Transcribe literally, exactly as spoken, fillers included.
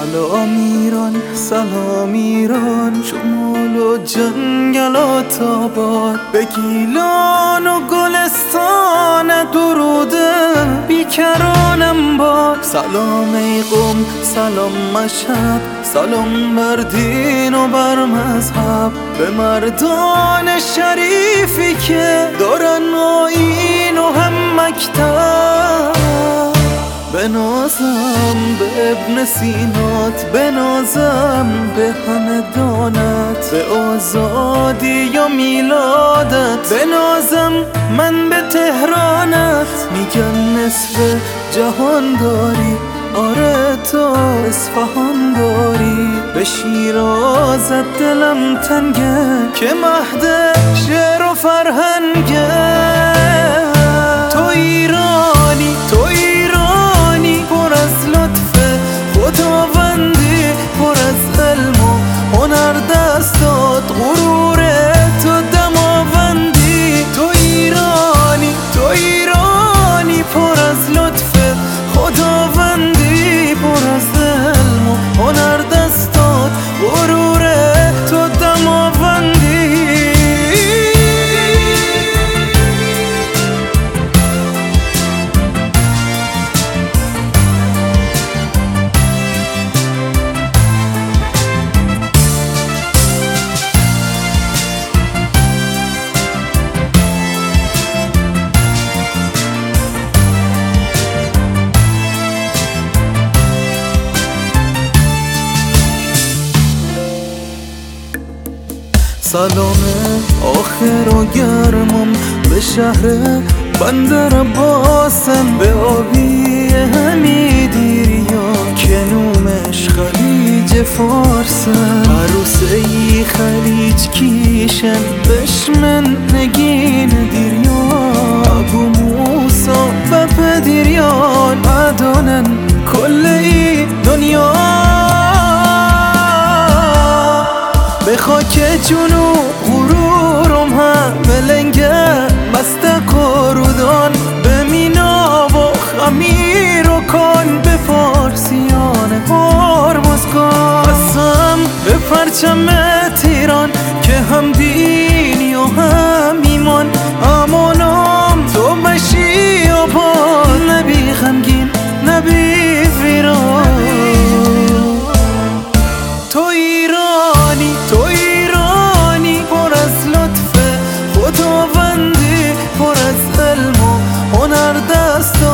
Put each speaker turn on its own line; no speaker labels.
سلام ایران، سلام ایران، شمال و جنگلات آباد، به گیلان و گلستان دروده بیکرانم باد. سلام ای قم، سلام مشهد، سلام بر دین و بر مذهب، به مردان شریفی که دارن آیین و هم مکتب. بنازم به ابن سینات، بنازم به همدانت، به آزادی و میلادت، بنازم من به تهرانت. میگن نصف جهان داری، آره تو اصفهان داری، به شیرازت دلم تنگه که مهد شعر و فرهنگه. تو ایرانی، تو ایرانی، پر از لطف خداوندی، پر از علم و هنر دستات، غرور تو دماوندی. تو ایرانی، تو ایرانی، پر از لطف خداوندی، پر از علم و هنر دستات، غرور تو دماوندی. سلام آخر و گرمم به شهر بندر عباسم، به آبی همیدیریا که نومش خلیج فارسم. عروسه ای خلیج کیشن بشمن نگین دیریا، ابو موسا و پدیریان عدانن کل ای دنیا. به خاک جنو غرورم هم بلنگه مست قرودان، به مینا و خمیر و کن، به فارسیان هرمز کن. قسم به پرچم تیران که هم دینی و هم ایمان، امانم تو بشی آباد، نبی غمگین نبی ویران. تو ایرانی، تو ایرانی، پر از لطف خداوندی، پر از علم و هنر دست